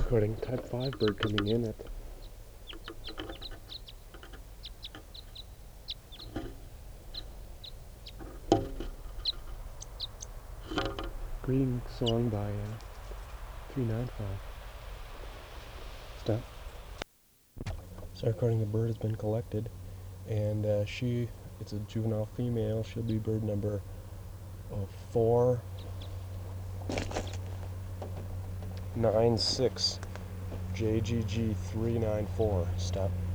Recording type 5 bird coming in at greeting song by 395. Stop. So recording the bird has been collected, and it's a juvenile female. She'll be bird number 496 JGG 394. Stop.